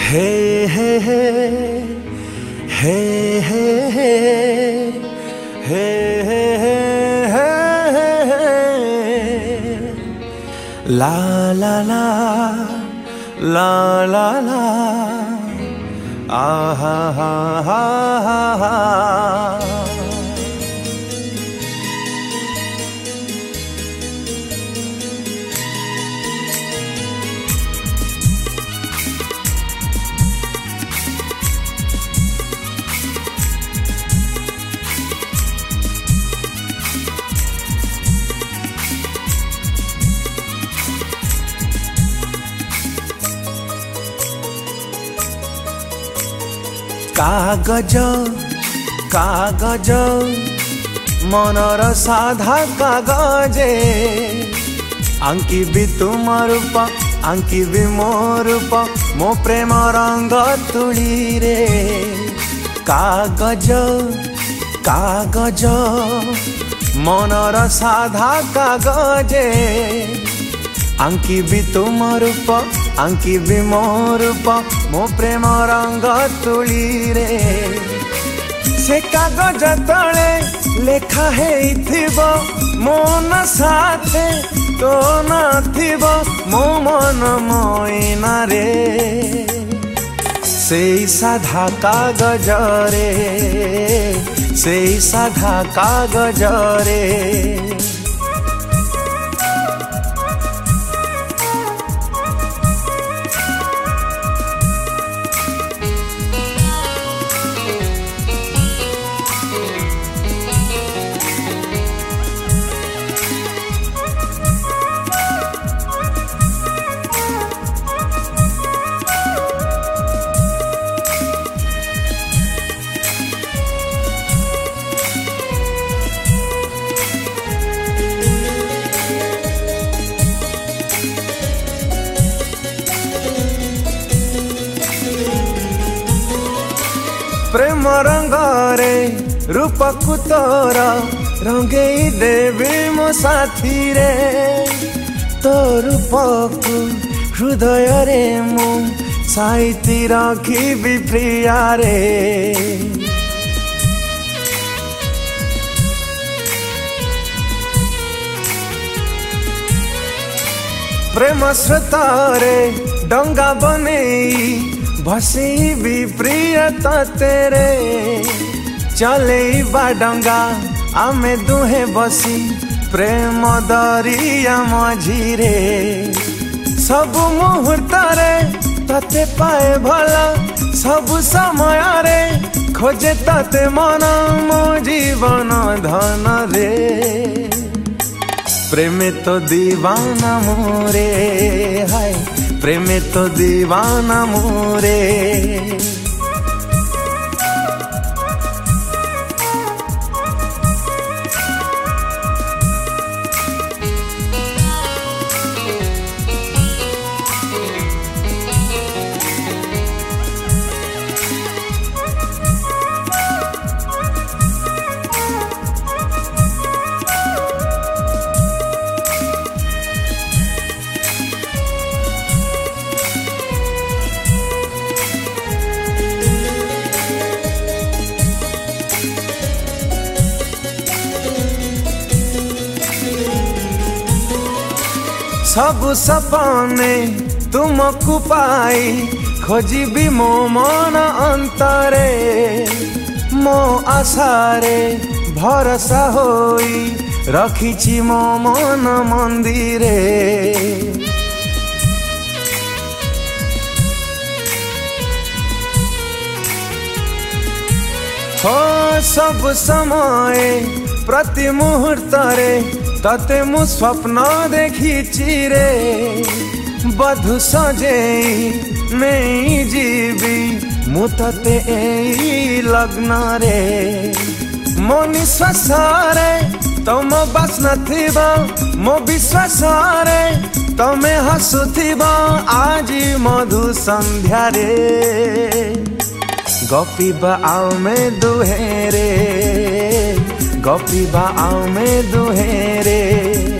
Hey, hey, hey, hey, hey, hey, hey, hey, hey, hey. La la la, la la la, ah ha ha ha ha. कागज कागज मनर साधा कागजे आंकिबी तुम रूप आंकिबी मो रूप मो प्रेम रंग तुली रे। कागज कागज मनर साधा कागजे आंकिबी तुम रूप आंकिबी मो रूप मो प्रेम रंग तुली रे। से कागज तले लेखा हेइथिबो मन साथे तो नथिबो मो मन मोइना रे। सेई साधा कागज रे सेई साधा कागज रे। प्रेम रंग रे रूप को तोर रंगे देवी मो साथी रे। तो रूप को हृदय रे मु साइती रखी प्रिया रे। प्रेम स्रोत रे डंगा बनेई भसी भी प्रिय तेरे चले बाडंगा आमे दुहे बसी प्रेम दरिया मझीरे। सब मुहूर्त रे तते पाए भला सब समय रे खोजे तते मन मो जीवन धन रे। प्रेमे तो दीवाना मोरे हाय प्रेमे तो दीवाना मोरे। सब सपने तुमको पाई खोजी भी मो मन अंतरे। मो आशारे भरोसा होई रखीची मो मन मंदिरे। हो सब समय प्रति मुहूर्त रे तते मु स्वप्न देखी रे। बधु सजेई नहीं जीवी मु तते एई लग्न रे। मो निश्वास रे तुम बस नथिबा मो विश्वास रे तमे हसुथिबा आज मधु संध्या रे। गपिबा आओ में दुहे रे गपिबा आओ में दुहे रे।